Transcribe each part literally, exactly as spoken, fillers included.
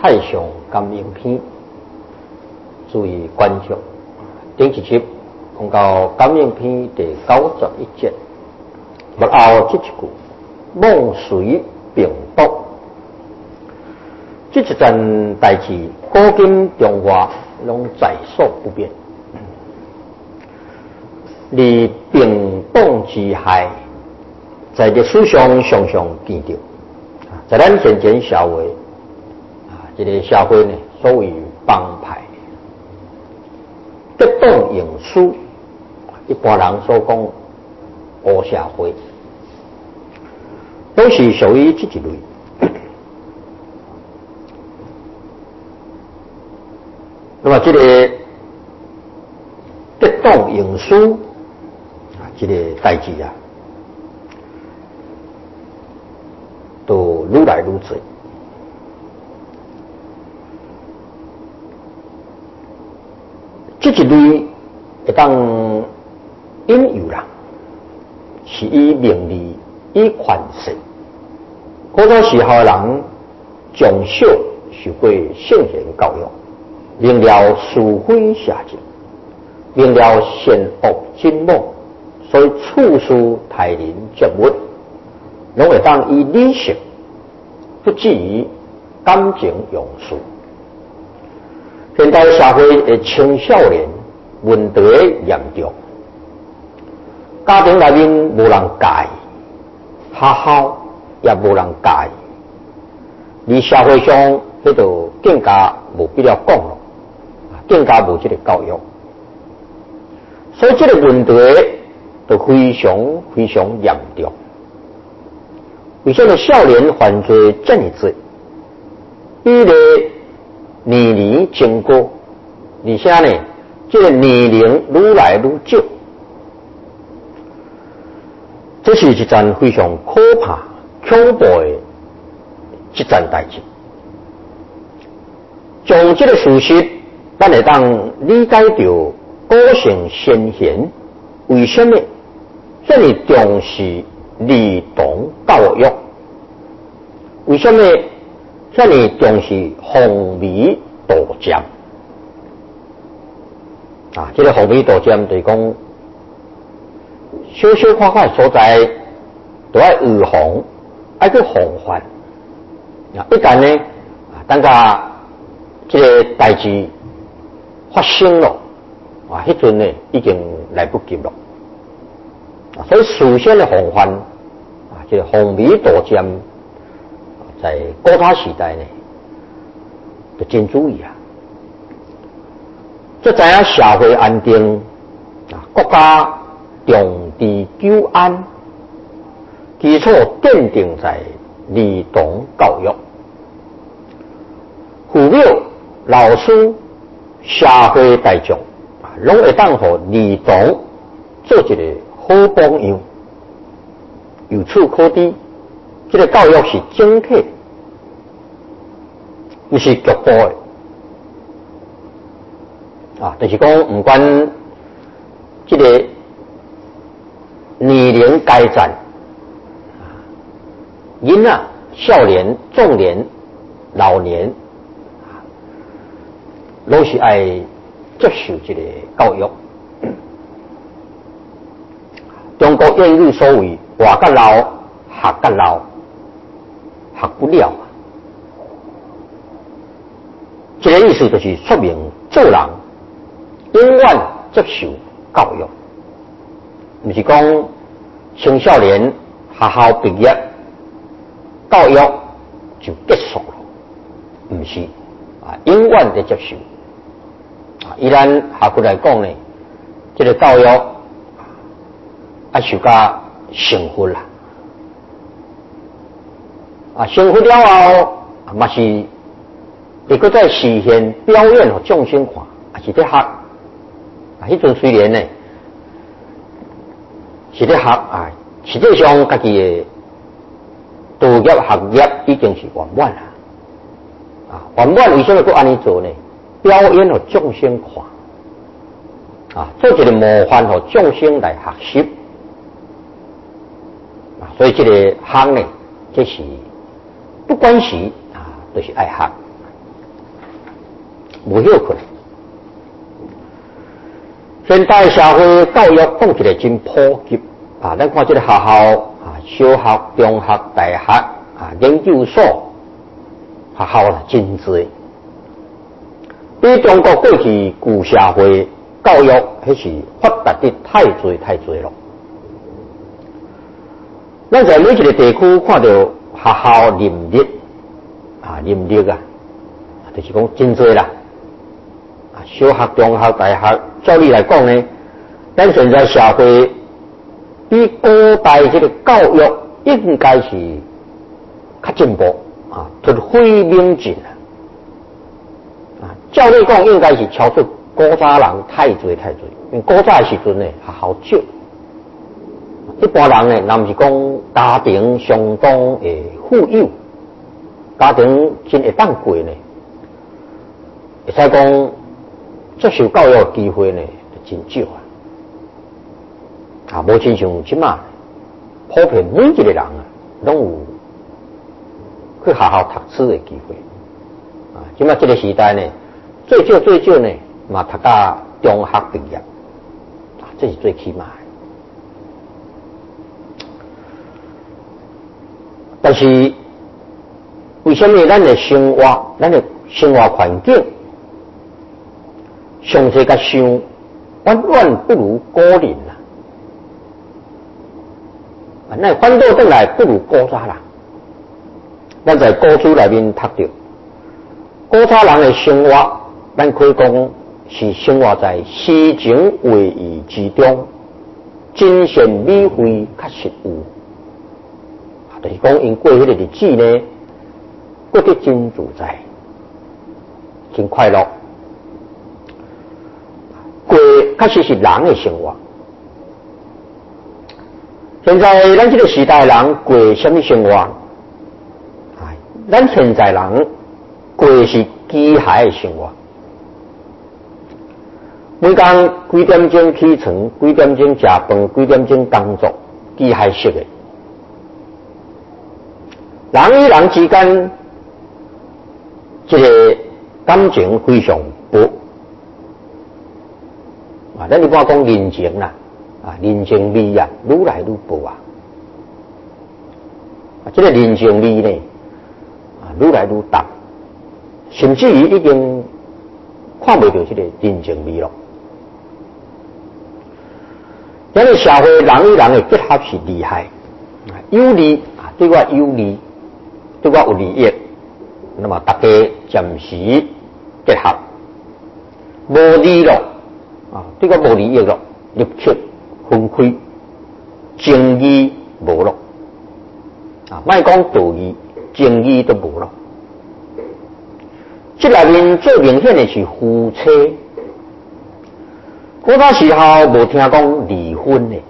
太上感应篇，注意观众。顶一集讲到感应篇第九十一节，末后这一句梦随并动，这一件代志，古今中外拢在所不变。而并动之害，在历史上常常见到。在咱现前社会，啊，这个社会呢，所谓帮派、结党营私，一般人所讲黑社会，都是属于这一类。那么，这个结党营私啊，这个代志啊，都愈来愈多。这一类会当引诱人，是以名利、以权势。古早时候的人从小受过圣贤教育，明了是非邪正，明了善恶真伪，所以处事待人接物，拢会当以理性，不至于感情用事。现代社会的青少年问题严重，家庭内面无人介意，学校也无人介意，而社会上迄度更加无必要讲咯，更加无这个教育，所以这个问题就非常非常严重。为什么少年犯罪这么多？比例年年增高，而且呢，这个年龄愈来愈少，这是一件非常可怕、恐怖的一件代志。从这个事实，咱会当理解到古圣先贤为什么这么重视儿童教育，为什么这么重视风靡道占啊？这个风靡道占就是讲，小小看看所在都要预防，要去防范啊！一旦呢，啊，等下这个代志发生了啊，迄阵呢已经来不及了啊！所以事先的防范啊，这个风靡道占。在古早时代呢，就真注意啊！这知影社会安定啊，国家重治久安，基础奠定在儿童教育。父母、老师、社会大众啊，拢会当互儿童做一个好榜样。由此可知，这个教育是整体，不是局部的啊。就是讲，不管这个年龄阶层，囡仔、少年、壮年、老年，拢是爱接受这个教育。中国谚语所谓“活甲老，学甲老”。学不了，这个意思就是说明做人永远接受教育，不是讲青少年学校毕业，教育就结束了，不是啊，永远的接受啊。以咱学府来讲呢，这个教育啊，受到成分啦。啊，成婚了后，嘛是会搁再实现表演和众生看，也是在学。啊，迄阵虽然呢是在学啊，实际上家己的道业学业已经是圆满啦。啊，圆满为什么搁安尼做呢？表演和众生看，啊，做一个模范和众生来学习。啊，所以这个学呢，这是。不管是啊，都、就是爱学。 无休困。现代社会教育讲起来真普及啊，咱看这个学校啊，小学、中学、大学啊，研究所学校啦真多。比中国过去旧社会教育迄是发达得太多太多了。咱在每一个地区看到学校林立啊，林立啊，就是讲真多啦。啊，小学、中学、大学，照理来讲呢，咱现在社会比古代这个教育应该是较进步啊，突飞猛进啊。啊，照理讲应该是超出古早人太多太多，因为古早的时阵呢，学校少。一般人呢，若毋是讲家庭相当诶富有，家庭真会当过呢，会使讲接受教育的机会呢，就真少啊。啊，无亲像即马，普遍每一个人啊，拢有去学校读书的机会。啊，即马这个时代呢，最少最少呢，嘛读到中学毕业，啊，这是最起码的。但是，为什么咱的生活、咱的生活环境，上世甲想远远不如古人啊？啊，那反倒转来不如古早人。咱在古书内面读到，古早人的生活，咱可以讲是生活在诗情画意之中，精神美慧确实有。就是讲，因过迄个日子呢，过得真自在，真快乐。过确实是人的生活。现在咱这个时代人过什么生活？哎，咱现在人过的是机械的生活。每天几点钟起床，几点钟食饭，几点钟工作，机械式的。人与人之间，这个感情非常薄啊！咱一般讲人情啦，啊，人情味啊，愈来愈薄啊！啊，这个人情味呢，啊，愈来愈淡，甚至于已经看不到这个人情味了。因为社会人与人的结合是厉害，啊，有利啊，对我有利。对我有利益，那么大家暂时结合，无利咯啊，对我无利益咯，立刻分开，正义无咯啊，莫讲道义，正义都无咯。这内面最明显的是夫妻，古早时候无听讲离婚的。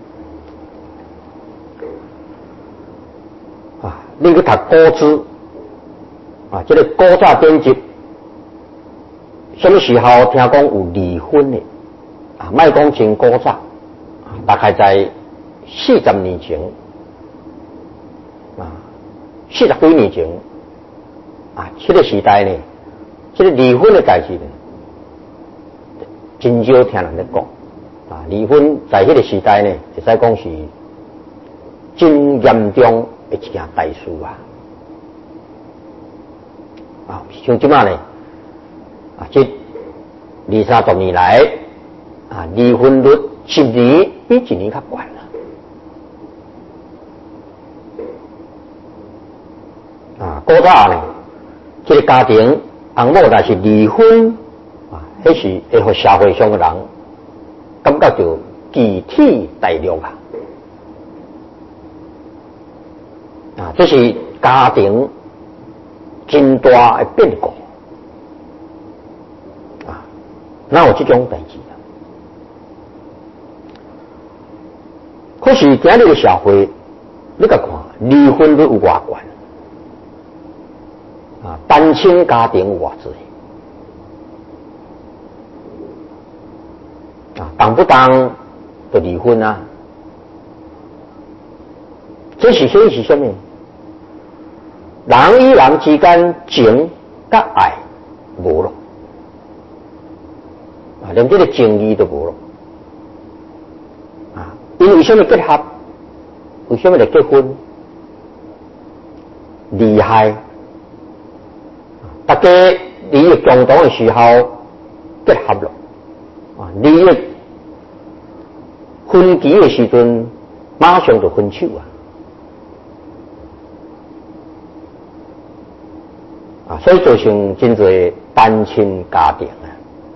你去读古书啊，这个古早典籍，什么时候听讲有离婚的啊？莫讲真古早，大概在四十年前啊，四十几年前啊，这个时代呢，这个离婚的代志呢，真少听人咧讲啊。离婚在这个时代呢，会使讲是真严重。一件大事啊！啊，像即马呢，啊，这二三十年来，啊，离婚率一年比一年较高啦。啊，古早呢，这个家庭翁某若是离婚，啊，迄是会互社会上的人感觉到集体大陆啊。啊，这是家庭真大的变故啊！哪有这种代志啊？可是今日的社会，你甲看离婚率有偌悬啊，单亲家庭有偌济啊，当不当就离婚啊？这是显示什么？人与人之间情甲爱无咯， 啊，连这个情义都无咯。啊，因为什么结合？为什么来结婚？利害，大家利益共同的时候结合了，啊，利益分歧的时阵，马上就分手啊！啊，所以造成真侪单亲家庭啊。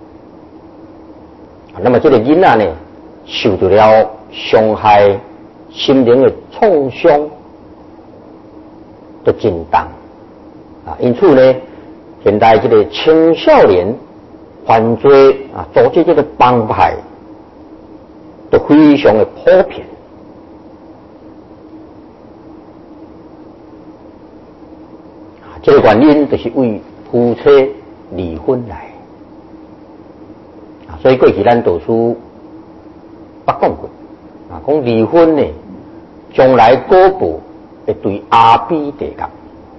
啊，那么这个囡仔呢，受到了伤害，心灵的创伤。都真重啊！因此呢，现在这个青少年犯罪啊，组织这个帮派都非常的普遍啊。这个原因就是为夫妻离婚来啊。所以过去咱读书捌讲过啊，讲离婚呢，将来果报会对阿比地级，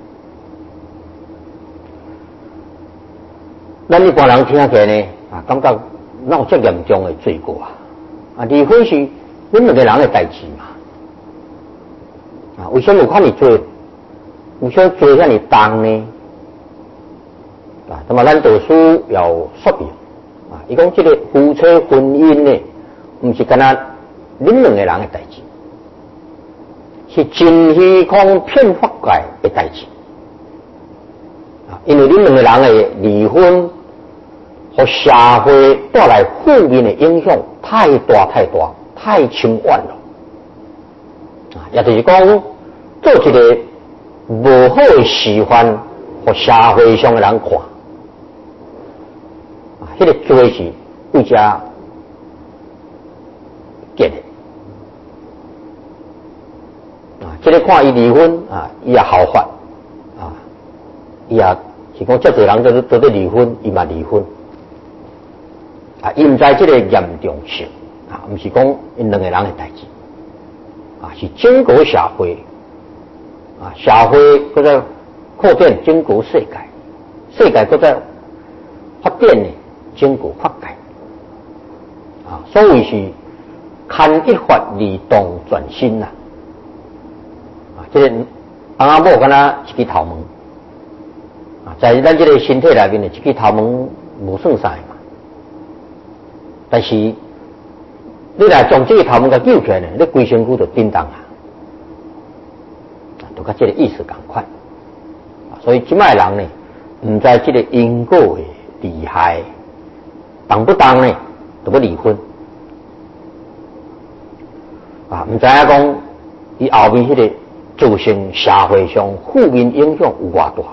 咱一般人听起来呢，啊，感觉哪有这严重的罪过啊？啊，离婚是恁两个人的代志嘛，啊，为什么有看你做，为什么做遐尼重呢？啊，那么咱读书要说明啊，伊讲这个夫妻婚姻呢，唔是干那恁两个人的代志。是真虚空骗法界的代志啊！因为恁两个人的离婚，和社会带来负面的影响太大太大，太深远了啊！也就是讲，做一个无好的示范，和社会上的人看啊，迄、那个罪是为遮结的。啊，这个看伊离婚啊，伊也好法啊，伊也是讲遮侪人都都在离婚，伊嘛离婚啊，伊唔知这个严重性啊，唔是讲因两个人的代志啊，是整个社会啊，社会搁在扩展整个世界，世界搁在发展呢整个法界啊，所谓是牵一发而动全身呐。这个阿某敢若一支头毛啊，在咱这个身体内面呢，一支头毛无算啥嘛。但是你来将这个头毛给揪起来呢，你规身躯就叮当啊，都甲这个意思同款啊。所以即摆人呢，唔知这个因果的厉害，当不当呢，就要离婚啊，唔知影讲伊后面迄个。造成社会上负面影响有偌大？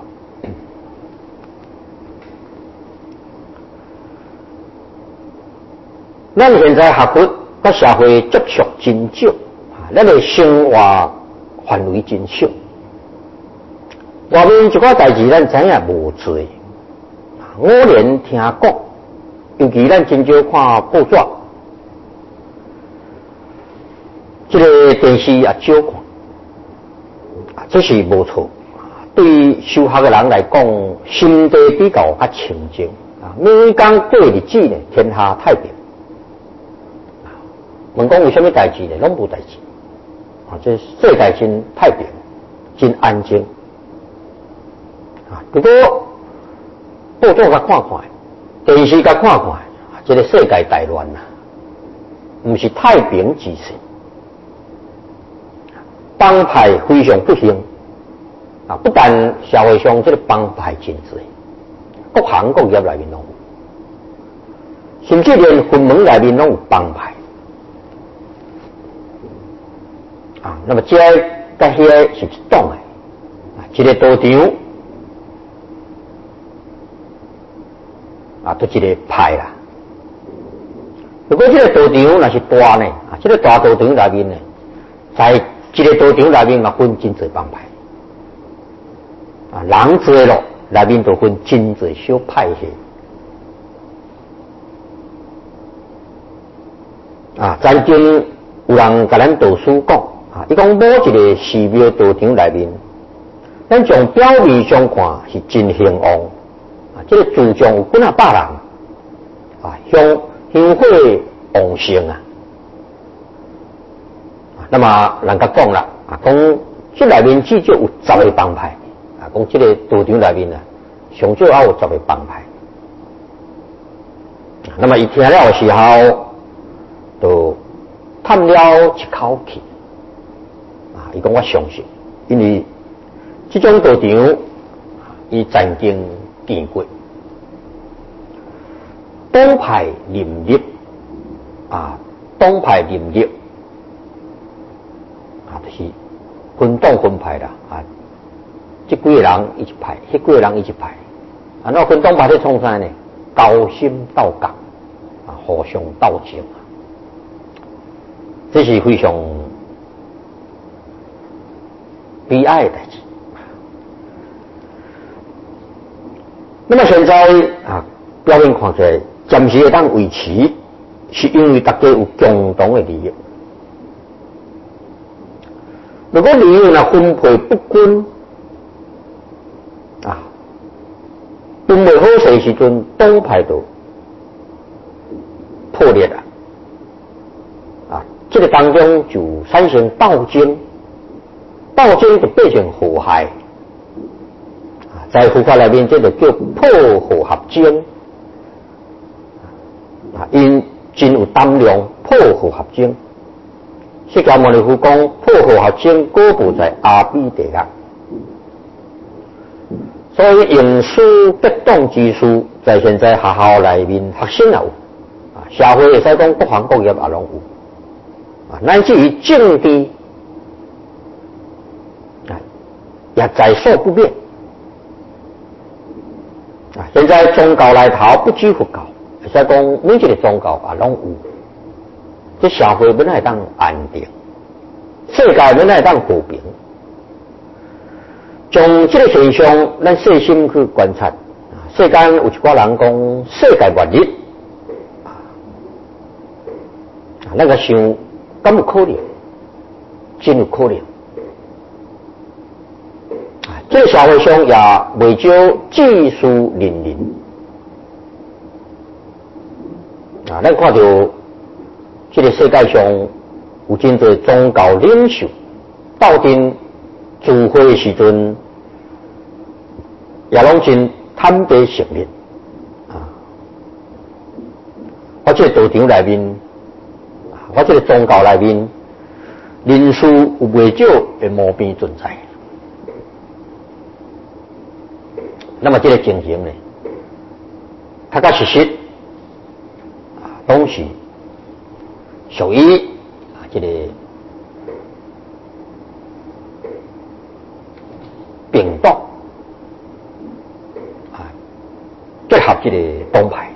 咱现在学佛甲社会接触真少，啊，咱的生活范围真小。外面一寡代志咱知影无做，偶然听讲，尤其咱真少看报纸，这个电视也少看。这是无错，对修学的人来讲，心地比较较清净啊。每天过日子呢，天下太平。问讲有什么代志呢？拢无代志啊！这世界真太平，真安静啊。如果报纸甲看看，电视甲看看，这个世界大乱啦，不是太平之世。帮派非常不幸啊！不但社会上这个帮派真多，各行各业内面拢有，甚至连婚门内面拢有帮派啊！那么这甲迄个是一种的啊，一个道场啊，都一个派啦。如果这个道场若是大呢啊，这个大道场内面呢，在一个道场内面嘛分真侪帮派，啊，人多咯，内面就分真侪小派系，啊，曾经有人甲咱导师讲，啊，伊讲某一个寺庙道场内面，咱从表面上看是真兴旺，啊，这个祖宗有几啊百人， 啊，香香火旺盛啊。那么人家讲啦，啊，讲这内面至少有十个帮派，啊，讲这个道场内面啊，上少也有十个帮派。那么伊听了的时候，就叹了一口气，啊，伊讲我相信，因为这种道场，伊曾经见过，党派林立，啊，党派林立。就是分党分派啦，啊，这几个人一派，那几个人一派，啊，那分党派在创啥呢？勾心斗角，啊，互相斗争啊，这是非常悲哀的代志。那么现在啊，表面看起来暂时会当维持，是因为大家有共同的利益。如果利益呢分配不均，啊，分配好势时阵，党派就破裂了，啊，这个当中就产生斗争，斗争就变成祸害，啊，在佛法里面这就叫破和合争，啊，因真有胆量破和合争。释迦牟尼佛讲破和合争果报在阿鼻地狱，所以因书结党之书在现在学校内面学生也有，啊，社会会使讲各行各业也拢有，啊，乃至于政治啊也在所不免，啊，现在宗教内头不拘佛教，会使讲每一个宗教也拢有。这社会本来当安定，世界本来当和平。从这个现象，咱细心去观察，世间有一寡人讲世界末日，啊，那个想敢有可能？真有可能。啊，这个社会上也未少技术人人，啊，咱看到。这个世界上有真侪宗教领袖斗阵聚会的时阵，也拢真坦白承认啊！我这个道场内面，我这个宗教内面，人数有未少的毛病存在。那么这个情形呢，它甲实实啊，拢是。属于啊，这个并党啊，结合这个党派，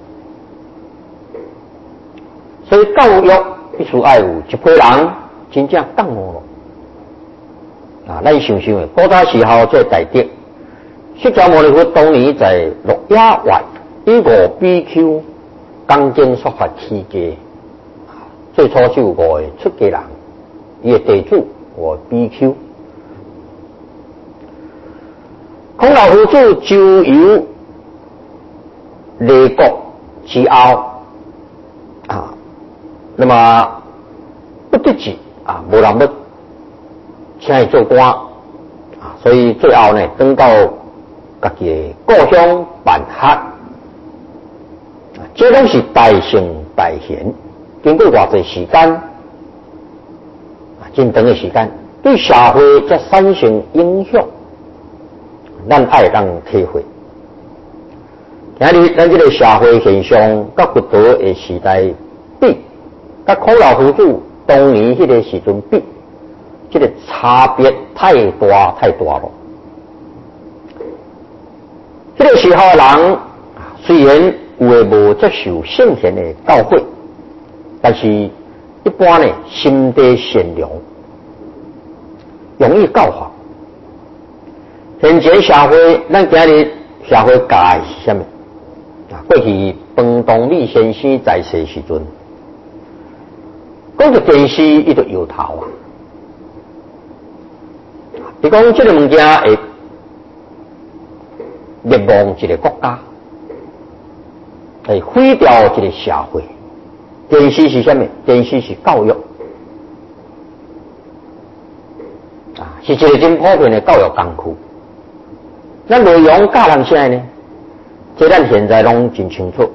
所以教育必须要有一批人真正觉悟了啊！咱想想诶，古早时候这大德释迦牟尼佛当年在鹿野苑以五 B Q 刚经说法起家。最初是有五个出家人，伊的地主和 B Q， 孔老夫子周游列国之后啊，那么不得志啊，无人要请伊做官啊，所以最后呢，等到家己的故乡办学，啊，这拢是大圣大贤。经过偌济时间，啊，真长的时间，对社会才产生影响，咱爱当体会。今日咱这个社会现象，甲佛陀的时代比，甲孔老夫子当年迄个时阵比，这个差别太大太大了。这个时候的人，虽然有诶无接受圣贤的教诲。但是，一般呢，心地善良，容易教化。现前社会，咱今日社会教的是什么？啊，过去彭东立先生在世时阵，讲到电视，伊就摇头啊。伊讲这个物件会灭亡一个国家， 会毁掉这个社会。电视是什么？电视是教育，啊，是一个真普遍的教育工具。咱内容教人啥呢？这咱现在拢真清楚，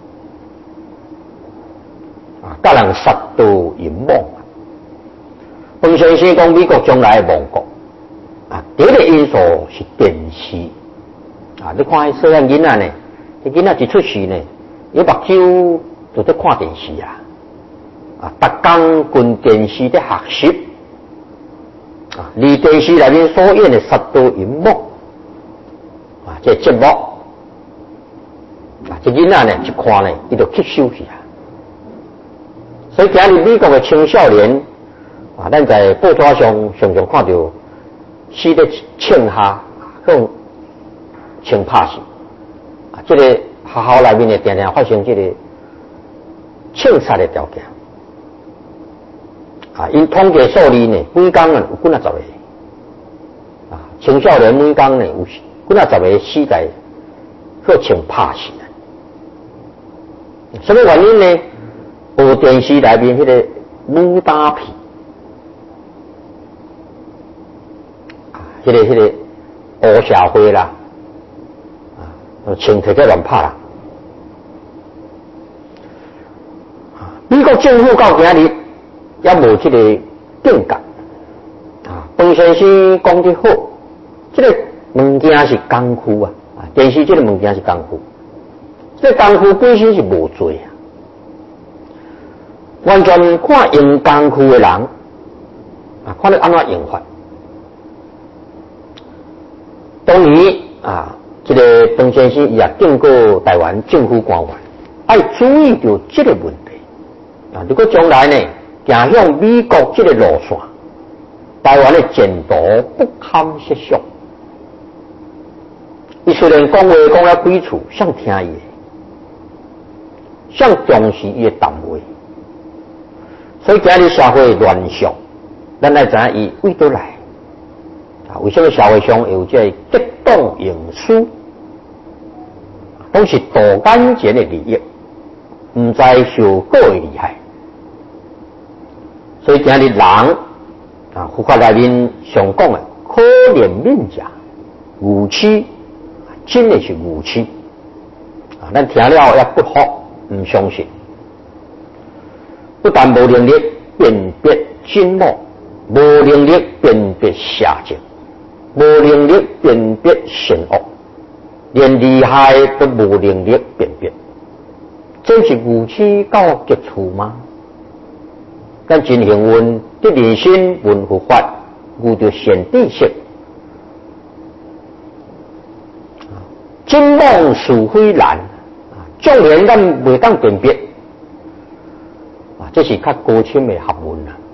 啊，教人杀盗淫妄。彭先生讲美国将来的亡国，啊，第一个因素是电视。啊，你看迄细汉囡仔呢，迄囡仔一出世呢，伊目睭就在看电视啊，啊，逐工跟电视在学习，啊，而电视内面所演的杀盗淫妄，啊，这节目，啊，这囡仔呢一看呢，伊就吸收去啊。所以今日美国的青少年，啊，咱在报纸上常常看到，死在枪下，种枪拍死，啊，这个学校内面呢，常常发生这个枪杀的条件，啊，因统计数字呢，每天呢有几啊十个，啊，青少年每天呢有几啊十个死在被枪拍死的。什么原因呢？有电视内面迄个武打片，啊，迄、那个迄、那个黑社会啦，啊，枪摕在乱拍啦。美国政府到今日也无这个定格，啊，彭先生讲得好，这个物件是功夫啊，啊，电视这个物件是功夫，这个功夫本身是无罪啊。完全看用功夫的人，啊，看你安怎用法。当年啊，这个彭先生也经过台湾政府官员，要注意到这个问题。啊，如果将来呢，行向美国这个路线，台湾的前途不堪设想。伊虽然讲话讲了几处，想听伊的，想重视伊的谈话。所以今日社会乱象，咱来知影伊为倒来啊？为什么社会上会有这个激动营私？都是大眼前的利益，唔知受过的厉害。所以今日人啊，佛法内面常讲的可怜悯者，愚痴，真的是愚痴啊！咱听了也不服，唔相信。不但无能力辨别真伪，无能力辨别邪正，无能力辨别善恶，连厉害都无能力辨别，这是愚痴到极处吗？咱真幸运，得人心闻佛法，遇到善知识，真妄是非难，纵然咱未当辨别。这是较高深的学问啦，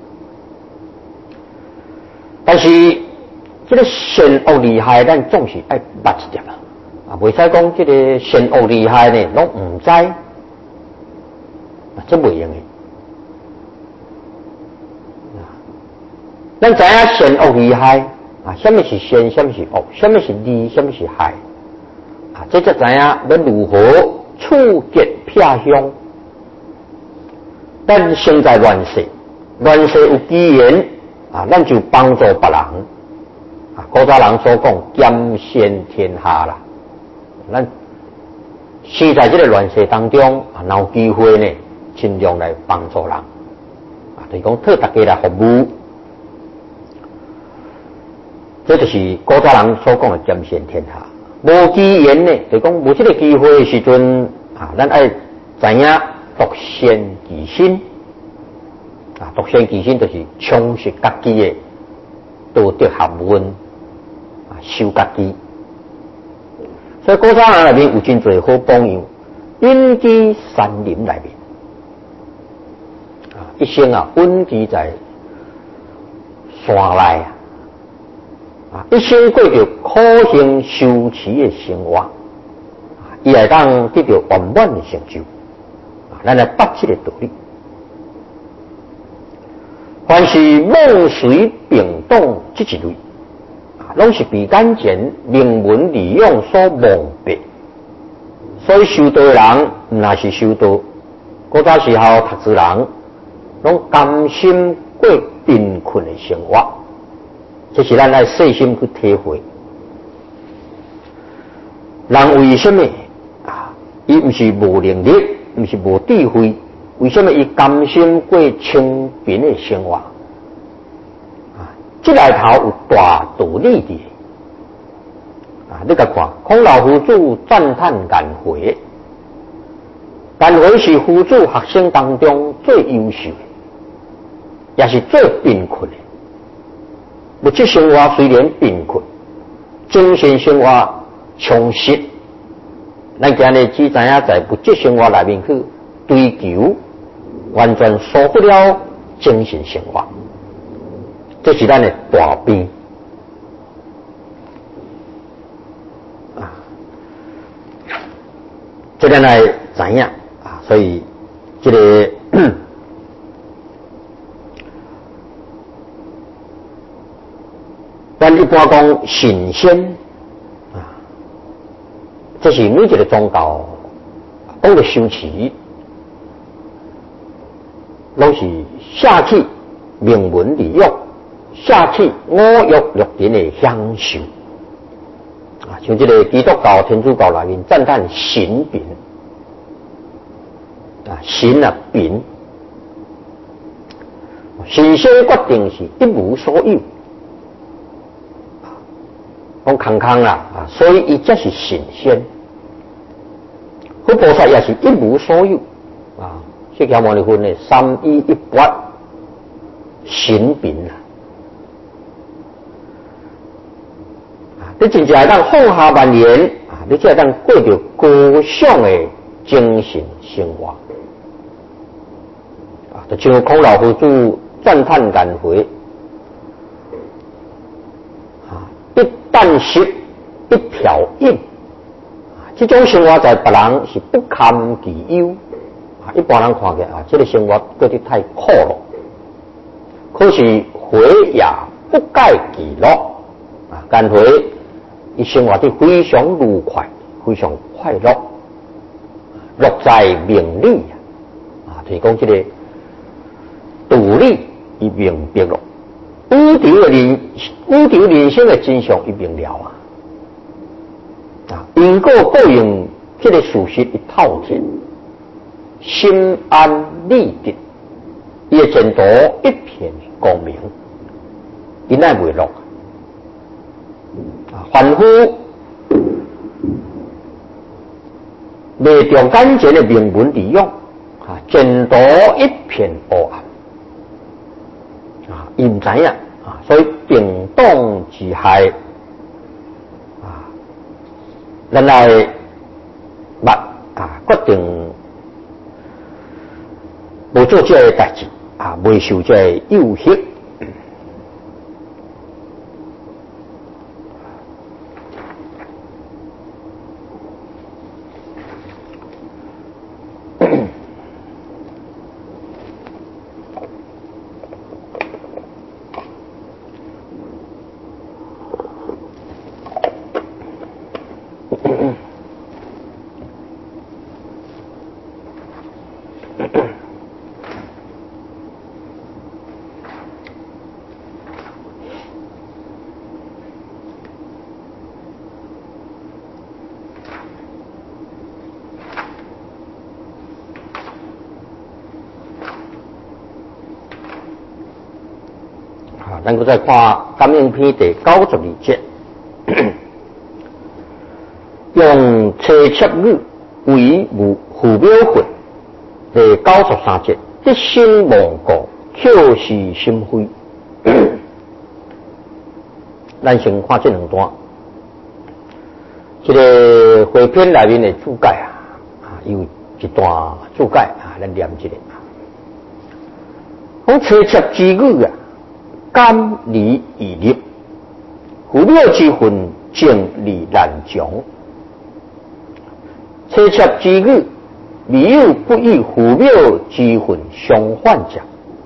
但是这个善恶厉害，咱总是爱捌一点啦，啊，袂使讲这个善恶厉害呢，拢唔知，啊，这袂用的。咱知影善恶厉害，啊，什么是善，什么是恶，什么是利，什么是害，啊，这才知影要如何处决撇向。咱生在乱世，乱世有机缘啊，咱就帮助别人啊。古早人所讲兼善天下啦，咱生在这个乱世当中啊，有机会呢，尽量来帮助人啊，就是讲替大家来服务，这就是古早人所讲的兼善天下。无机缘呢，就是讲无这个机会的时阵啊，咱爱知影。独善其身啊，独善其身就是充实家己的道德学问啊，修家己。所以古早人内面有真侪好榜样，隐居山林内面啊，一生啊隐居在山内啊，一生过着苦行修持的生活，伊会当得到圆满的成就。咱来捌这个道理，凡是梦随并动这一类，啊，拢是被眼前名闻利用所蒙蔽， 所以修道的人，那是修道，古早时候读书人，拢甘心过贫困的生活，这是咱爱细心去体会。人为什么啊？伊毋是无能力，毋是无智慧，为什么伊甘心过清贫的生活？啊，这内头有大道理的。啊，你甲看，孔老夫子赞叹颜回，颜回是夫子学生当中最优秀的，也是最贫困的。物质生活虽然贫困，精神生活充实。咱今日只知影在物质生活内面去追求，完全疏忽了精神生活，这是咱的大病。啊，这个来知影啊，所以这个咱一般讲神仙啊，这是每一个宗教讲的修持，拢是下去名闻利用，下去五欲六尘的享受啊，像这个基督教、天主教内面赞叹神品啊，神啊品，神仙决定是一无所有。讲空空啦啊，所以伊才是神仙。佛菩萨也是一无所有啊，释迦牟尼佛呢三依一佛神品啦。啊，你真正会当放下万言啊，你才会当过着高尚的精神生活啊，就像孔老夫子赞叹颜回。一箪食，一瓢饮，啊，这种生活在别人是不堪其忧，啊，一般人看起来啊，这个生活过得太苦了。可是回也不改其乐，啊，颜回伊生活得非常愉快，非常快乐，乐在名利啊，就是讲这个道理伊明白了。无常的人，无常人生的真相已明了啊！啊，因果报应这个事实一透彻，心安理得，伊的前途一片光明，因奈袂落啊！凡夫未着眼前的名闻利用啊，前途一片黑暗。啊，伊唔知影啊，所以平等之害啊，咱来捌啊，决定无做这个代志啊，未受这个诱惑。咱搁再看《感应篇》第九十二节，用车切语为父父表会第九十三节，一心忘故，口是心非。咱先看这两段，这个会篇内面的注解啊，啊有一段注解啊，咱念一下。讲车切之语啊。甘离以立，父表之分，正理难讲。车切之语，未有不与父表之分相反者。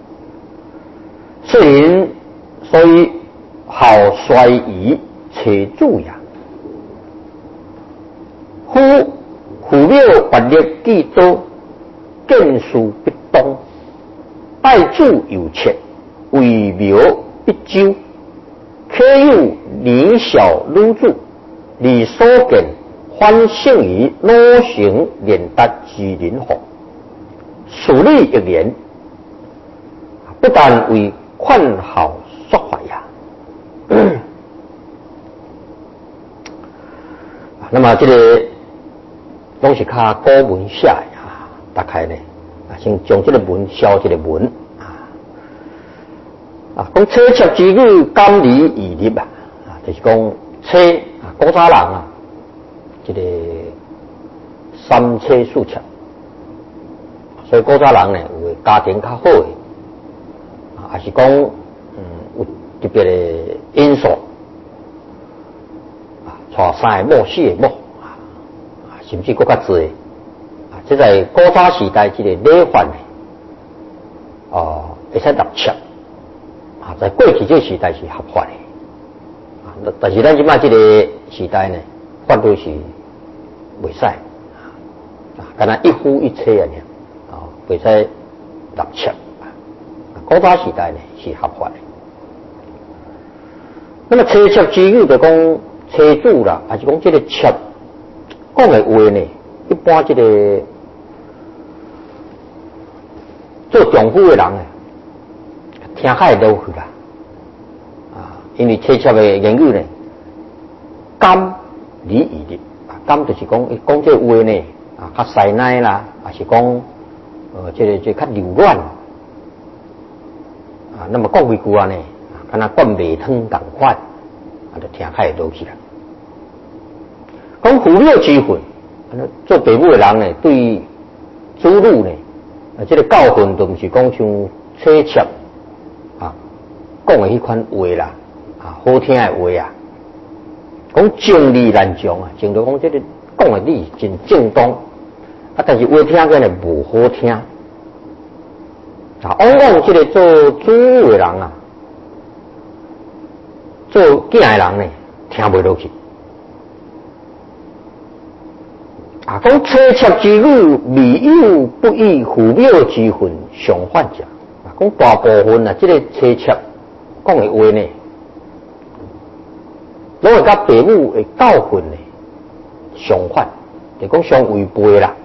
虽然所以好衰夷车主也。夫父庙法律既多，见事不当，爱主有切，为庙不周。客有年小女子，你所见反省于老成连达之人后，处理一年，不但为劝好说法呀。那么这个拢是较古文写的啊，大概呢啊，先将这个文消这个文啊啊，讲车切之语甘离义立啊，啊，就是讲车啊，古早人啊，这个三车四切，所以古早人呢有家庭较好的啊，也是讲嗯有特别的因素。带三个某四个某啊，甚至更较多啊！这在古早时代这个礼法呢，哦，会使纳切啊，在过去这个时代是合法的啊，但是咱即摆这个时代呢，法律是袂使啊，干那一夫一妻啊，啊，袂使纳切啊。古早时代呢是合法的。那么车切之语就讲。车主啦，还是讲这个切讲的话呢？一般这个做丈夫的人呢，听较会落去啦。啊，因为车切的言语呢，甘离义立啊，甘就是讲讲这话呢，啊，较塞奶啦，还是讲呃，这个这较柔软啊。那么讲几句话呢，敢若灌麦汤同款，啊，就听较会落去啦。讲父母之训，做父母的人呢，对子女呢，啊，这个教训都不是讲像车切啊，讲的迄款话啦，啊，好听的话啊，讲正理难讲啊，正如讲这个讲的理真正当，啊，但是话听起来无好听，啊，往往这个做子女的人啊，做囝的人呢，听不落去。啊，讲车切之语，未有不以父母之训相反者。啊，讲大部分啊，这个车切讲的话呢，拢会甲父母的教训呢相反，就讲相违背啦。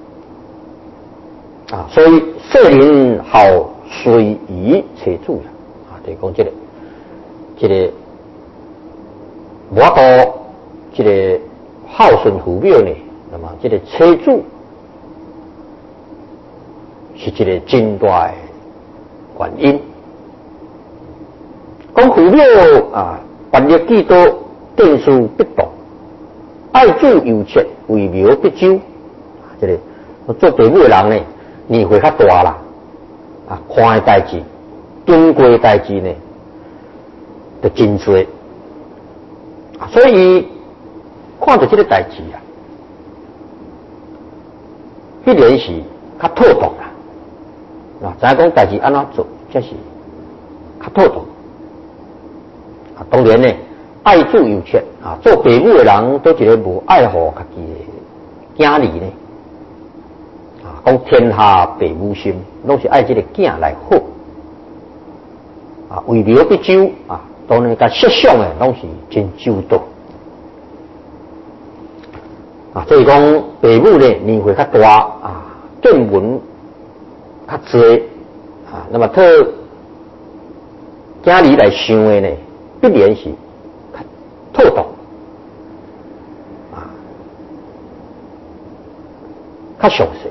啊，所以世人好随宜车主啦。啊，就讲这个，这个无法度，这个孝顺父母呢。那么，这个车主是一个真大的原因。讲父母啊，办业既多，见事不当，爱主有切，为庙不周。这个做父母的人呢，年岁较大啦，啊，看的代志、经过的代志呢，就真多。所以看到这个代志啊。迄年是较妥当啦，啊，知影讲代志安怎做，这是较妥当。啊，当然呢，爱主有切啊，做父母的人都一个无爱护家己的囝儿呢，啊，讲天下父母心，拢是爱这个囝来好，啊，为庙不周啊，当然甲设想的拢是真周到。啊，所以讲父母呢年岁较大啊，见闻较多啊，那么特囝儿来想的呢，必然是较妥当啊，较详细。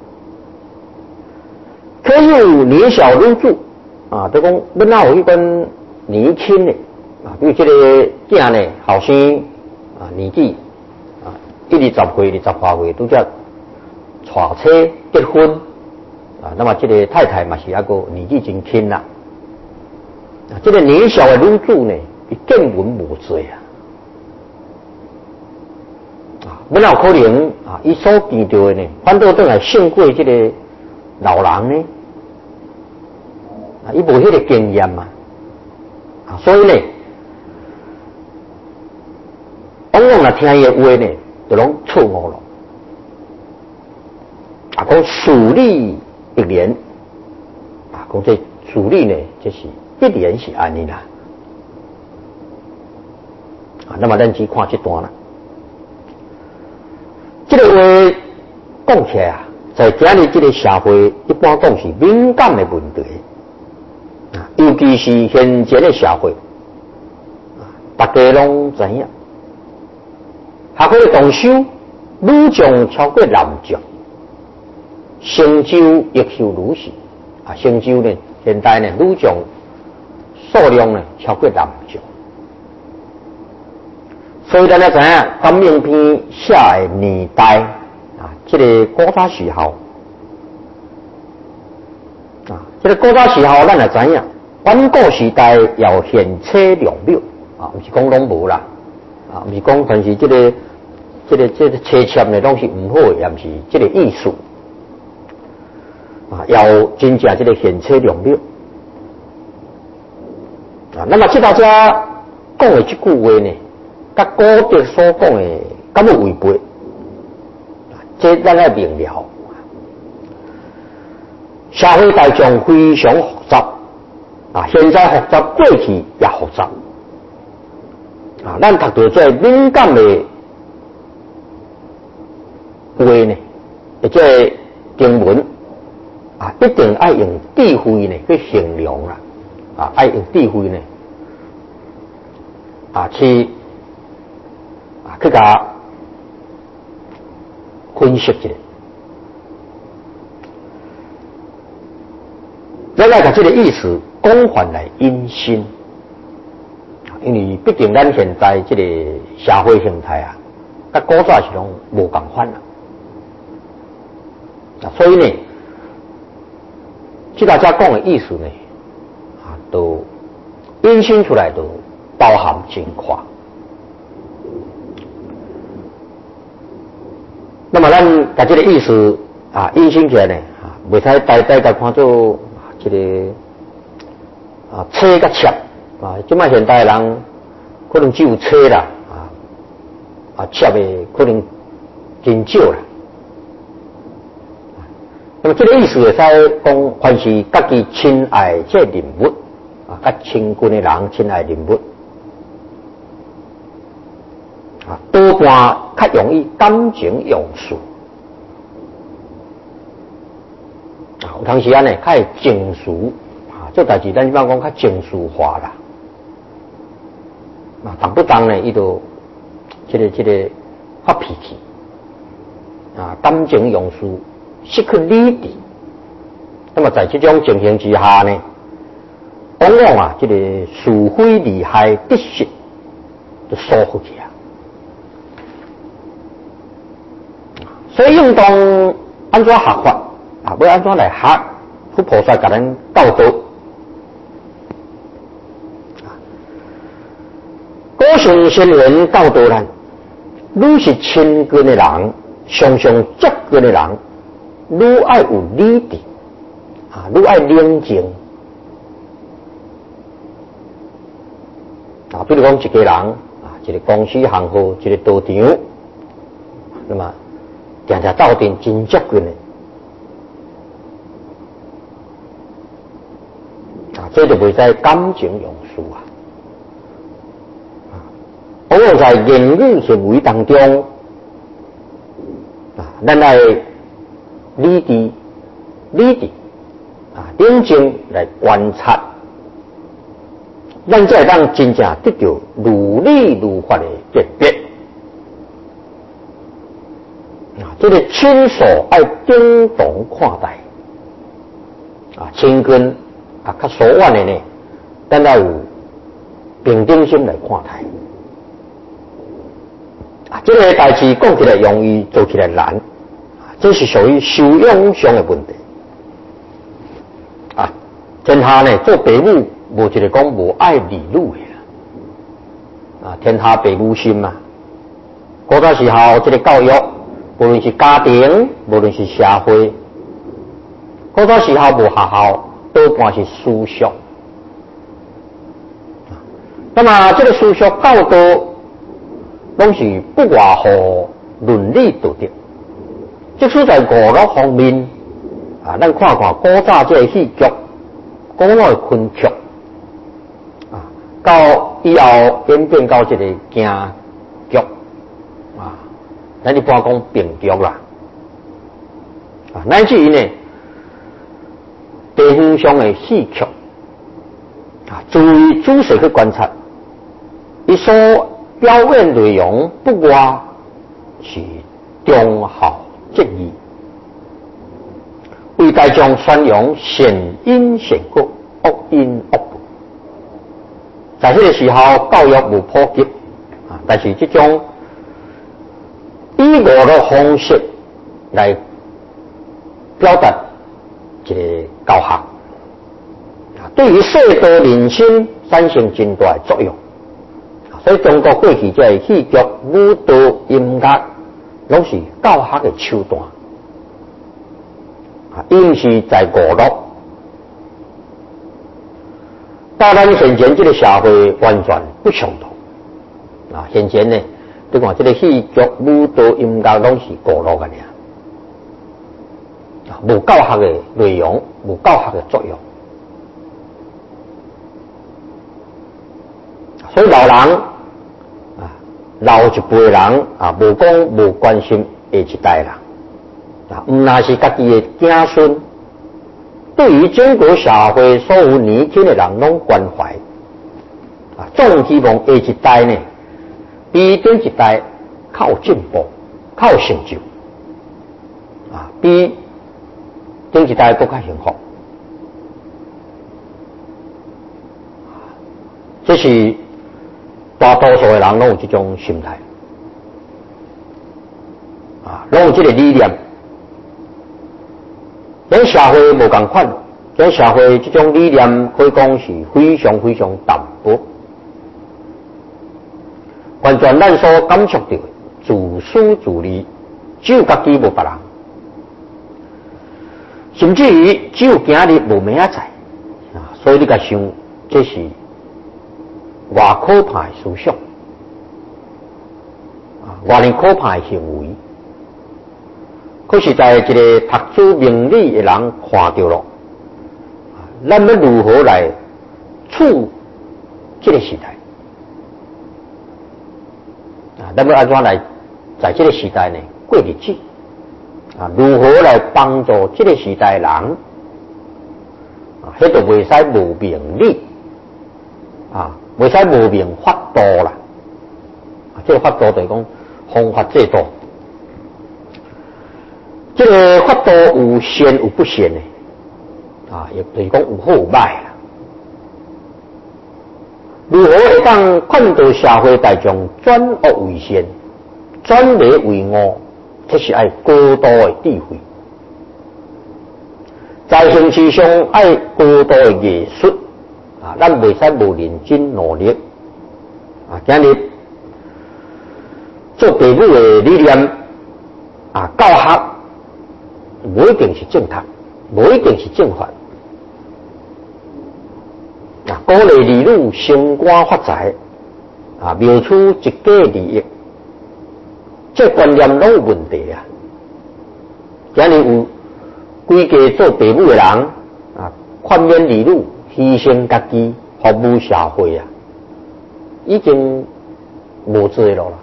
可有年小女子啊，就讲要哪有迄款年轻的啊，比如这个囝呢，后生啊年纪。一二十岁、二十八岁拄则娶妻结婚啊，那么这个太太嘛是那个年纪真轻啦。啊，这个年小的女子呢，伊见闻无多啊，啊，不哪有可能啊？伊所见到的呢，反倒倒来胜过这个老人呢，啊，伊无迄个经验嘛，啊，所以呢，往往来听伊的话呢。就拢错误了， 啊，讲数理一年啊，讲这数理呢，这是一年是安尼啦。啊，那么咱只看这段啦。这个话讲起来啊，在今日这个社会，一般讲是敏感的问题啊，尤其是现前的社会啊，大家拢知影，学会动手，女将超过男将，成就亦受女士啊，成就呢，现代呢，女将数量呢超过男将。所以咱要知影，革命篇写的年代啊，这个古早时候啊，这个古早时候咱也知影，远古时代要贤妻良母啊，不是讲拢无啦，啊，不是讲，但是这个、这个、这个妻妾呢，拢是唔好的，也不是这个意思啊，要真正这个贤妻良母啊。那么这大家讲的这句话呢？甲古德所讲的敢有违背？这咱要明了。社会大众非常复杂啊，现在复杂，过去也复杂啊。咱读到这敏感的话呢，或者经文啊，一定要用智慧呢去形容啦啊，要用智慧呢啊去。去甲分析一下，咱来甲这个意思广泛来引申，因为毕竟咱现在这个社会形态啊，甲古早是拢无共款啦，啊，所以呢，即大家讲的意思呢，啊，都引申出来都包含真宽。那么咱把这个意思啊引申起来呢啊，袂使呆呆甲看做这个啊车甲切啊，即卖现代人可能只有车啦啊啊切的可能真少啦。那么这个意思会使讲，凡是家己亲爱这人物啊，甲亲近的人亲爱人物啊，多半较容易感情用事啊，有当时啊呢，较会情绪啊，这代志咱一般讲较情绪化啦。啊，当不当呢，伊就这个这个发脾气啊，感情用事，失去理智。那么在这种情形之下呢，往往啊，这个是非利害得失就疏忽去啊。所以用当安怎学法啊？要安怎来学？佛菩萨甲咱教导。古圣先贤教导咱，愈是亲近的人，常常接近的人，愈爱有理智啊，愈爱冷静啊。比如讲一个人啊，一个公司行号，一个道场，那么。常常斗阵真接近的啊，这就袂使感情用事啊。往往在言语行为当中啊，咱来理智、理智啊，冷静来观察，咱才会当真正得到如理如法的辨别。这个亲属爱顶动看待啊，亲近啊，较疏远的呢，咱要有平等心来看待啊。这个代志讲起来容易，做起来难啊，这是属于修养上的问题啊。天下呢，做父母无一个讲无爱儿女的啊，天下父母心嘛。古早时候这个教育。无论是家庭，无论是社会，古早时候无学校，多半是私塾。那么这个私塾教导，拢是不外乎伦理道德即使在娱乐方面啊，咱看看古早这个戏剧、古老的昆曲啊，到以后演变到这个京剧啊，咱一般讲评剧啦，啊，乃至于呢地方上的戏曲啊，注意仔细去观察，伊所表演内容不外是忠孝节义，为大众宣扬善因善果、恶因恶报。在迄个时候，教育无普及啊，但是这种以娱乐方式来表达一个教学啊，对于世道人心产生真大的作用。所以中国过去这戏剧、舞蹈、音乐，拢是教学的手段啊，因是在娱乐。到咱现前这个社会完全不相同啊！现前呢，你看这个戏剧、舞蹈、音乐拢是娱乐个尔啊，无教学的内容，无教学的作用。所以老人啊，老一辈人啊，无讲无关心下一代人啊，毋那是家己的子孙。对于中国社会所有年轻的人拢关怀啊，总希望下一代呢，比顶一代较有进步、较有成就啊，比顶一代更较幸福。这是大多数的人拢有这种心态啊，拢有这个理念。咱社会无共款，咱社会这种理念可以讲是非常非常淡薄，完全咱所感触到的自私自利，只有家己无别人，甚至于只有今日无明仔载啊！所以你甲想，这是偌可怕的思想啊，偌尼可怕的行为。可是在一个读书明理的人看到了，咱要如何来处这个时代？啊，咱要安怎来在这个时代呢过日子？啊，如何来帮助这个时代的人？啊，迄就袂使无明理，啊，袂使无明法度啦。啊，这个法度就是讲方法制度。这个法度有善有不善的，啊，也就是讲有好有歹啦。如何会当劝导社会大众转恶为善、转迷为悟？这是爱高度的智慧，在行事上爱高度的艺术啊，咱袂使无认真努力啊。今日做父母的理念啊，教学。无一定是正确，无一定是正法。啊，鼓励儿女升官发财，啊，描出一家利益，这观念拢有问题啊！今日有规家做父母的人啊，劝勉儿女牺牲家己，服务社会啊，已经无做了啦。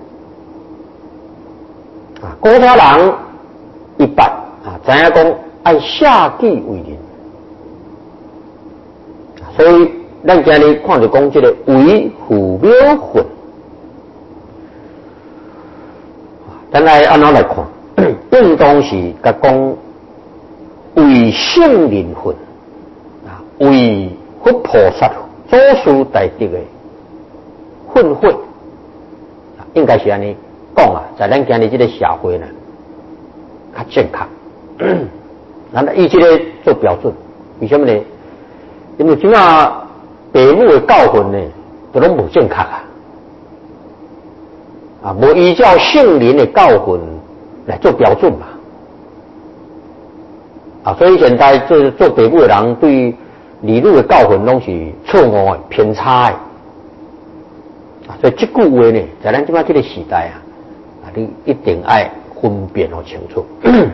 啊，古早人一般啊，知影讲爱下己为人，所以咱今日看着讲这个为父母训，咱来安怎来看？应当是甲讲为圣人训啊，为佛菩萨祖师大德的训诲，应该是安尼讲啊，在咱今日这个社会呢。较正确，咱以这个做标准，为什么呢？因为即马父母的教训呢，都拢无正确啊，啊，无依照圣人的教训来做标准嘛，啊，所以现在做做父母的人对儿女的教训拢是错误的、偏差的，啊，所以这句话呢，在咱即马这个时代啊，啊，你一定爱分辨好清楚。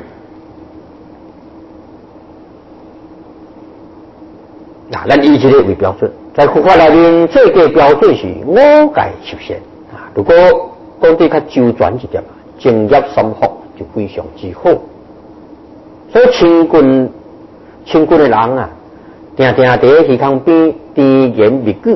那咱以这个为标准，在佛法内面，这个标准是我界实现啊。如果讲得较周全一点，正业三福就非常之好。所以清君清君的人啊，定定伫鱼缸边甜言蜜语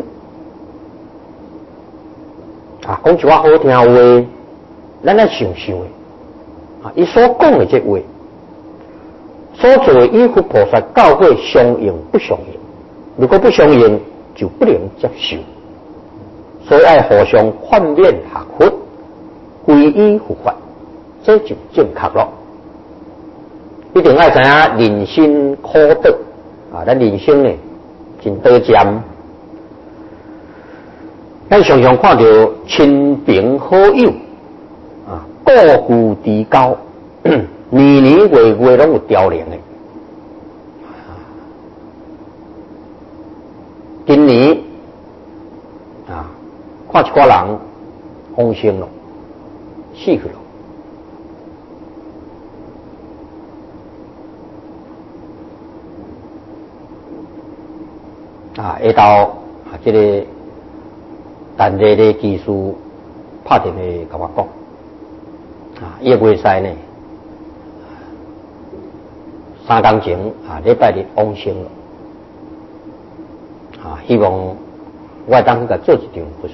啊，讲一句好听话，咱来想想的啊，伊所讲的这话，所做的与佛菩萨教诲相应不相应？如果不相应，就不能接受。所以要互相劝勉学佛，皈依佛法，这就正确咯。一定要知影人生苦短啊！咱人生呢真短暂，咱常常看到亲朋好友啊，故旧知交，年年月月拢有凋零的。今年啊，看一寡人往生了，死去了。啊，下到啊，这个单地的技术拍电话跟我讲，啊，伊袂使呢，三天前啊，礼拜日往生了。啊，希望我当去甲做一场佛事。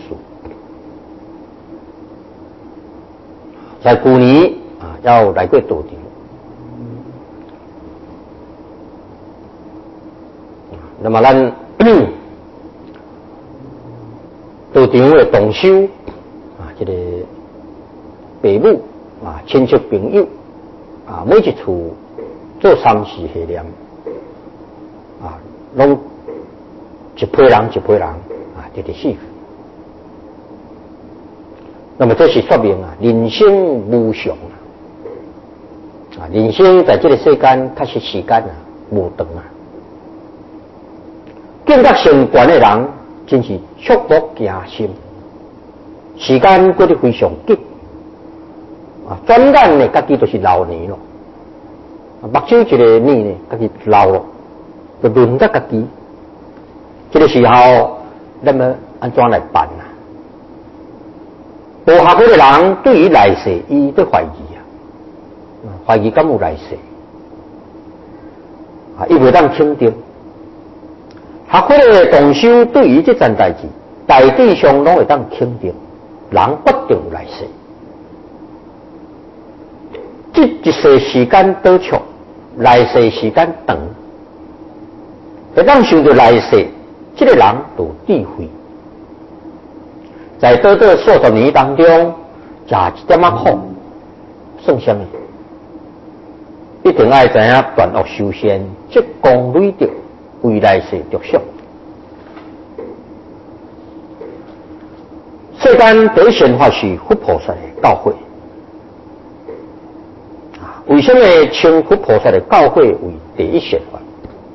在旧年啊，要来过道场。那么咱道场的同修啊，这个父母啊，亲戚朋友啊，每一处做三世系念啊，拢。一批人一批人啊，直直死去。那么这是说明啊，人生无常啊，人生在这个世间，确实时间啊无长啊。见得成悬的人，真是触目惊心。时间过得非常急啊，转眼呢，家己就是老年咯。目睭一个年呢，家己老咯，就轮到家己。这个时候，那么安怎来办啊？无学佛的人对于来世，伊都怀疑啊，怀疑敢有来世啊，伊袂当肯定。学佛的同修对于这件代志，大致上拢会当肯定，人不定有来世。这一世时间短促，来世时间长，会当想到来世。这个人有智慧，在短短数十年当中，食一点仔苦，算什么？一定要知影断恶修善，积功累德，为来世着想。世间第一善法是佛菩萨的教诲，啊，为什么称佛菩萨的教诲为第一善法？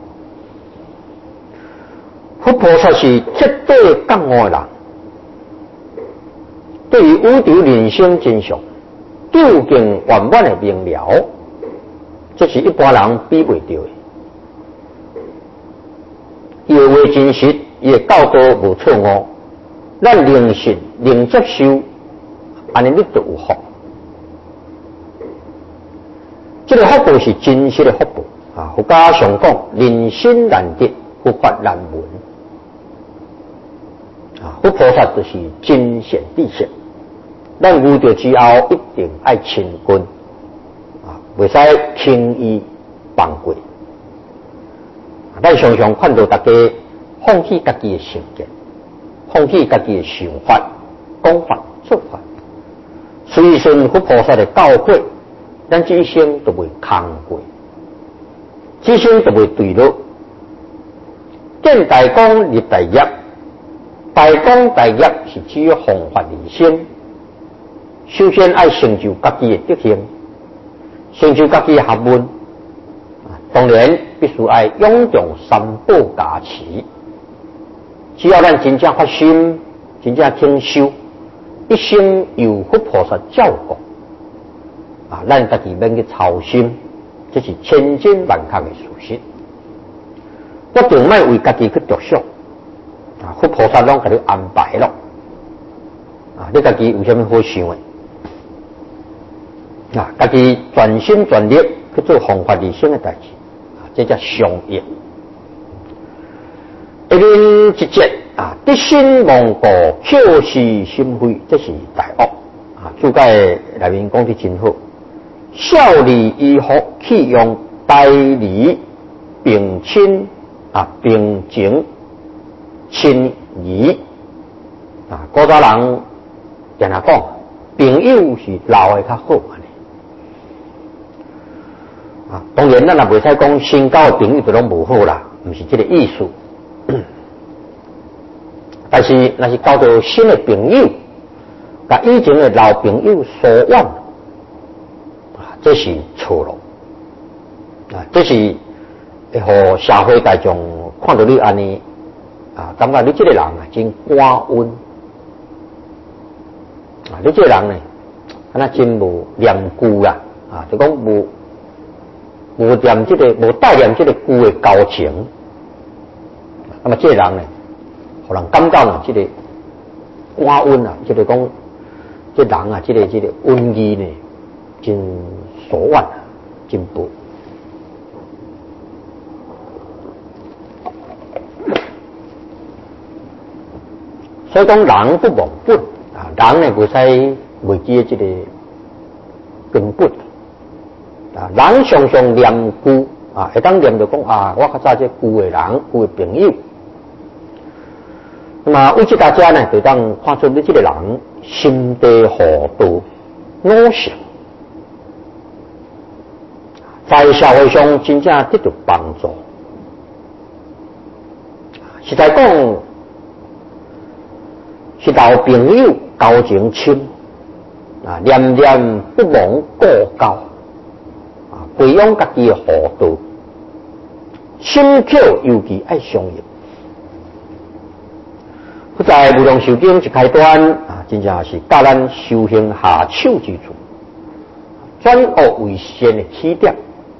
佛菩萨是绝对觉悟的人，对于宇宙人生真相究竟圆满的明了，这是一般人比袂到的。伊的话真实，伊的教导无错误，咱能信能接受，安尼你就有福。这个福报是真实的福报啊！佛家常讲，人生难得，佛法难闻。啊，佛菩萨就是真善地善，咱遇到之后一定爱亲近，啊，袂使轻易放过。咱常常看到大家放弃家己的成见，放弃家己的想法、讲法、做法，随顺佛菩萨的教诲，咱这一生都袂空过，这一生都袂对落。见大功立大业。大功大业是只有弘法人生，首先要成就家己的德行，成就家己的学问。当然必须要仰仗三宝加持。只要咱真正发心，真正听修，一生由佛菩萨照顾， 啊，咱家己免去操心，这是千真万确的事实。我定莫为家己去着想，啊，佛菩萨拢给你安排了，啊，你家己有啥物好想的？啊，家己全心全力去做弘法利生的代志，啊，这叫上业。一念一节啊，得心忘过，口是心非，这是大恶啊。注解内面讲得真好，孝利依福，气用大利并亲啊，并情亲义啊。古早人定下讲，朋友是老的较好啊。当然，咱也袂使讲新交的朋友就拢无好啦，唔是这个意思。但是，那是交到新的朋友，甲以前的老朋友疏远，啊，这是错路，啊，这是会互社会大众看到你安尼，啊，感觉你这个人啊真官温，啊，你这个人呢，安那真无念旧啦，啊，就讲无无念这个无带念这个旧的交情，那么这个人呢？互人感觉啊，这个官温啊，这个讲，这人啊，这个这个温意呢，真疏远啊，真薄。所以讲人不忘本啊，人呢袂使忘记这个根本啊，人常常念旧啊，会当念着讲啊，我较早这旧的人，旧的朋友。那么为这大家呢，就当看出你这个人心地厚道、努性，在社会上真正得到帮助。实在讲，是老朋友交情深啊，念念不忘故交啊，培养家己的厚道，心口尤其爱相应。不在无量寿经一开端啊，真正是教咱修行下手之处，转恶为善的起点。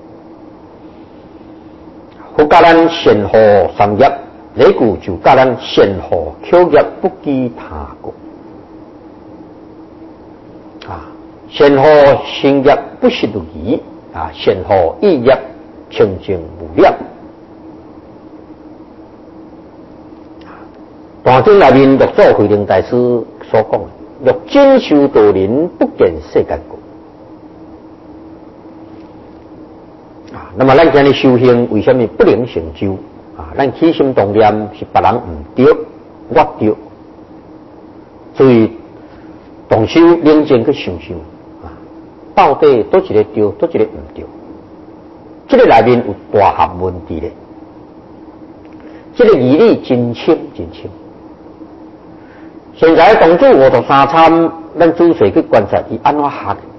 佛教咱善护三业，礼句就教咱善护口业，不羁他过。啊，善护身业不失如意啊，善护意业清净无量。大经内面六祖慧能大师所讲，欲真修道人，不见世间过。啊，那么咱今日修行为什么不能成就？啊，咱起心动念是别人唔对，我对，所以动手认真去想想，啊，到底多一个对，多一个唔对？这个内面有大项问题咧，这个义理真清真清。现在同主五十三参，咱仔细去观察伊安怎学的。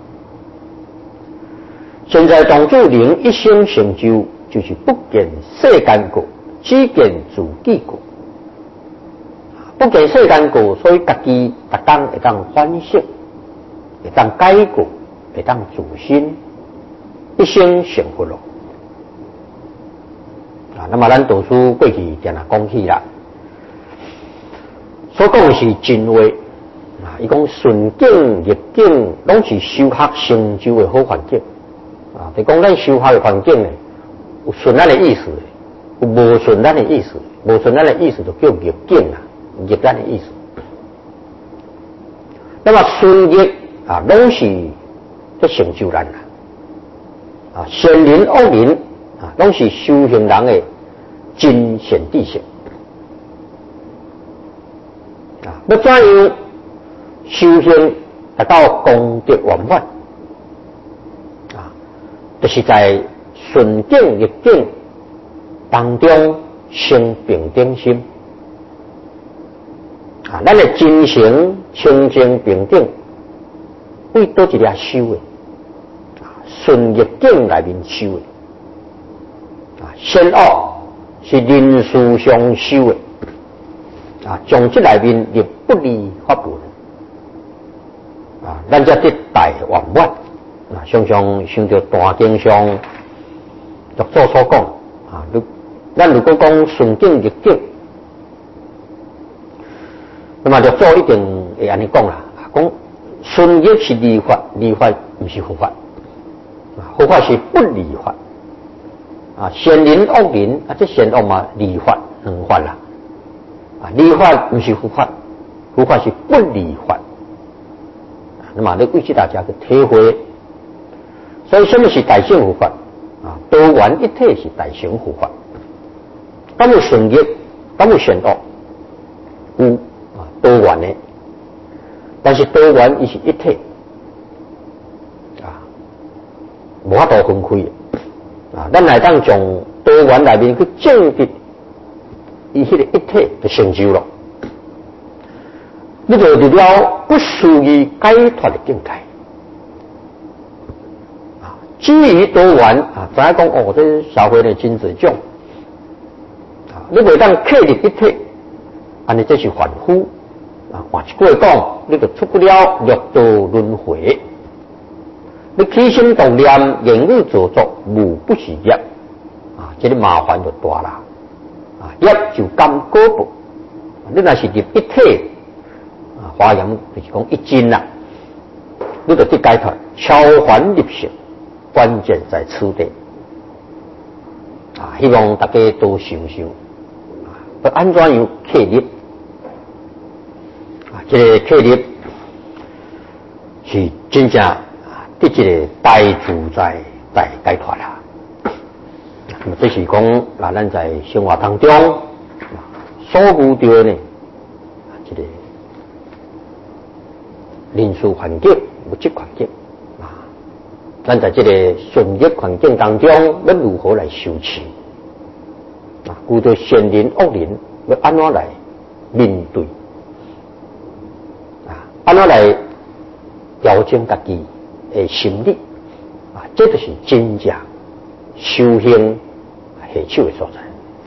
现在同主人一生成就，就是不见世间过，只见自己过。不见世间过，所以家己逐工会当反省，会当改过，会当自新，一生成佛咯。啊，那么咱读书过去定啊讲起啦。所讲的是真话啊！伊讲顺境逆境，拢是修学成就的好环境啊！就讲咱修学的环境呢，有顺咱的意思，有无顺咱的意思，无顺咱的意思就叫逆境啊，逆咱的意思。那么顺逆啊，拢是在成就咱啦啊！善人恶人啊，拢是修行人的真显地性。啊，要怎样修行达到功德圆满？啊，就是在顺境逆境当中生平等心。啊，咱的精神清净平等，为倒一个修的？啊，顺逆境内面修的。啊，善恶是人事上修的。啊，从这内面入不离法门，啊，咱才得大圆满。 啊，常常想到大经上六祖所讲啊，如咱如果讲顺境逆境，那么六祖一定会安尼讲啦，讲顺逆是利法，利法不是佛法，啊，佛法是不利法，啊，善人恶人啊，这善恶嘛利法两法啦，啊，利法不是佛法，佛法是不利法，啊，那么你为起大家去体会。所以什么是大乘佛法啊？多元一体是大乘佛法。敢有顺逆，敢有善恶，有啊多元的，但是多元伊是一体啊，无法度分开的啊。咱来当从多元内面去证得伊迄个一体就成就了，你就入了不属于解脱的境界。基于多元啊，知影讲哦，这社会的真侪种啊，你袂当克入一体，安尼这是凡夫啊。换一句讲，你就出不了六道轮回。你起心动念、言语做作，无不是业啊，这个麻烦就大啦啊，业就甘果报。你若是入一体啊，华严就是讲一真啦，你就得解脱，超凡入圣。关键在此地啊！希望大家多想想啊，要安怎样克入啊？这个克入是真正啊，得这个大自在、大解脱啦。那么这是讲啊，咱在生活当中所遇到呢，这个人事环境、物质环境。咱在这个顺逆环境当中，要如何来修持？啊，遇到善人恶人，要安怎来面对？啊，安怎来调整自己的心理？啊，这就是真正修行下手的所在。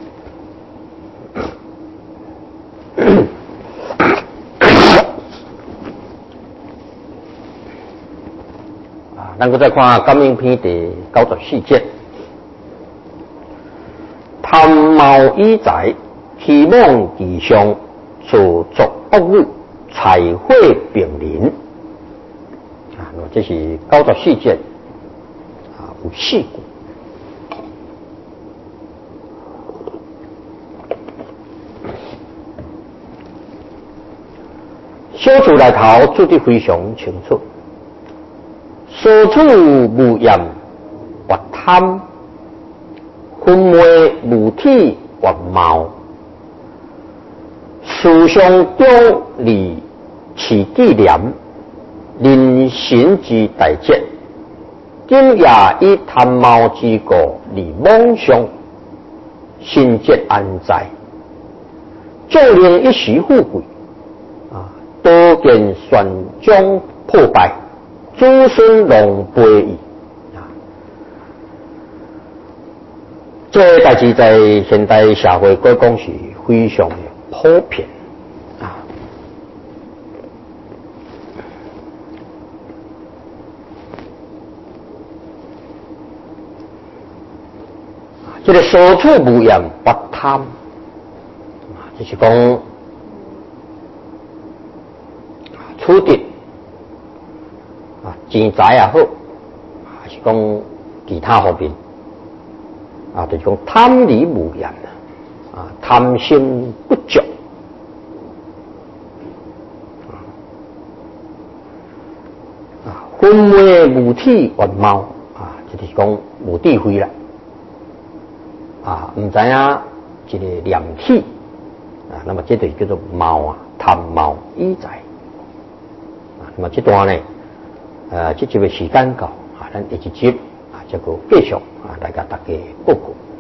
咱搁再看《感应篇》第九十四节，贪冒以财，欺罔其上，所作恶语，财毁并邻。啊，这是九十四节啊，有四句。小处内头注得非常清楚。所处无厌或贪，昏昧无体或貌，思想中离持纪念，人神之大节，今夜以贪貌之过离妄想，心节安在，纵令一时富贵啊，多见旋将破败。子孙龙背矣啊！这代志在现代社会可讲是非常的普遍啊。这个所处无厌不贪啊，就是讲处得。钱财也好，还是讲其他方面，啊，就是讲贪离无厌啊，贪心不足，啊，昏昧无体或貌，啊，这就是讲无智慧啦，啊，唔知影这个念体，啊，那么这就叫做貌啊，贪貌以财，啊，那么这段呢？呃，这集的时间到啊，咱下一集啊，这个继续啊，来甲大家报告。